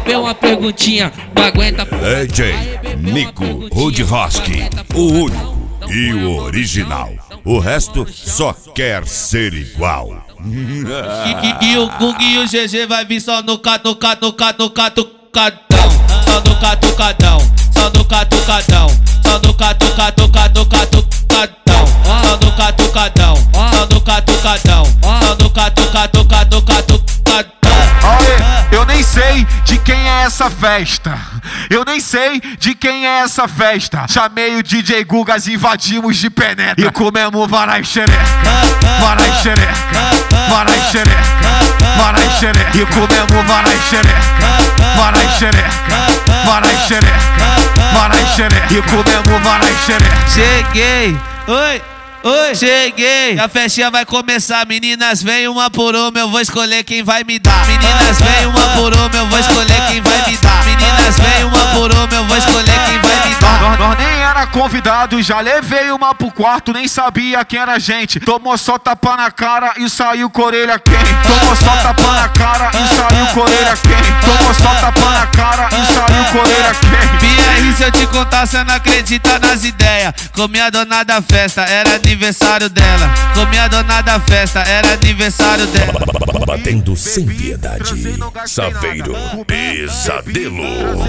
uma perguntinha, não aguenta. DJ Nico Rudroski, o único e o original. O resto só quer ser igual. E o Gug e o GG vai vir só no catucadão. Só no catucadão. Só no catucadão. Só no catucadão. Só no catucadão. Só no catucadão. Só no catucadão. Eu nem sei de quem é essa festa. Eu nem sei de quem é essa festa. Chamei o DJ Gugas, invadimos de penetra e comemos varai xereca. Varai xereca. Varai xereca. Varai xereca. E comemos varai xereca. Varai xereca. Varai xereca. Varai xereca. E comemos varai xereca. Cheguei. Oi. Oi, cheguei, a festinha vai começar. Meninas, vem uma por uma, eu vou escolher quem vai me dar. Meninas, vem uma por uma, eu vou escolher quem vai me dar. Meninas, vem uma por uma, eu vou escolher quem vai me dar. Nós nem era convidado, já levei uma pro quarto, nem sabia quem era a gente. Tomou só tapa na cara e saiu com orelha quente. Tomou só tapa na cara e saiu com orelha quente. Tomou só tapa na cara e saiu com orelha quente. BR, se eu te contar, cê não acredita nas ideias. Comi a dona da festa, era aniversário dela. Comi a dona da festa, era aniversário dela. Batendo sem piedade, Saveiro Pesadelo.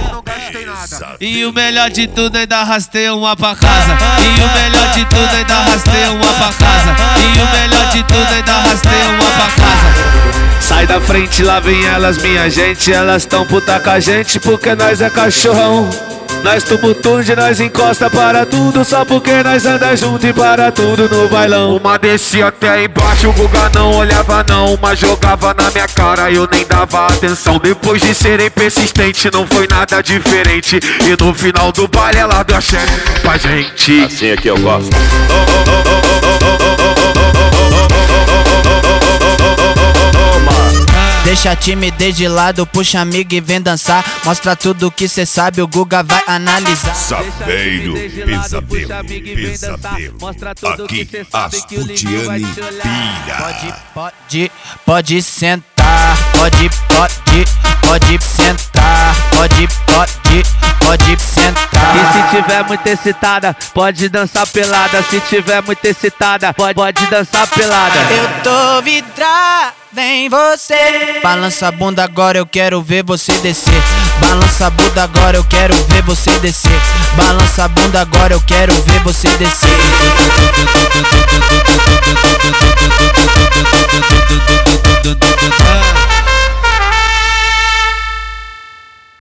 E o melhor de tudo, ainda arrastei uma pra casa. E o melhor de tudo, ainda arrastei uma pra casa. E o melhor de tudo, ainda arrastei uma pra casa. Sai da frente, lá vem elas, minha gente. Elas tão puta com a gente porque nós é cachorrão. Nós tumultude, nós encosta para tudo, só porque nós anda junto e para tudo no bailão. Uma descia até embaixo, o Guga não olhava não. Uma jogava na minha cara, eu nem dava atenção. Depois de serem persistentes, não foi nada diferente. E no final do baile ela deu a xereca pra gente. Assim é que eu gosto. Deixa a timidez de lado, puxa amigo e vem dançar. Mostra tudo que cê sabe, o Guga vai analisar. Saveiro Pesadelo. Aqui as Putiane pira. Pode sentar. Pode sentar. Pode sentar. E se tiver muito excitada, pode dançar pelada. Se tiver muito excitada, pode dançar pelada. Eu tô vidrada em você. Balança a bunda agora, eu quero ver você descer. Balança a bunda agora, eu quero ver você descer. Balança a bunda agora, eu quero ver você descer.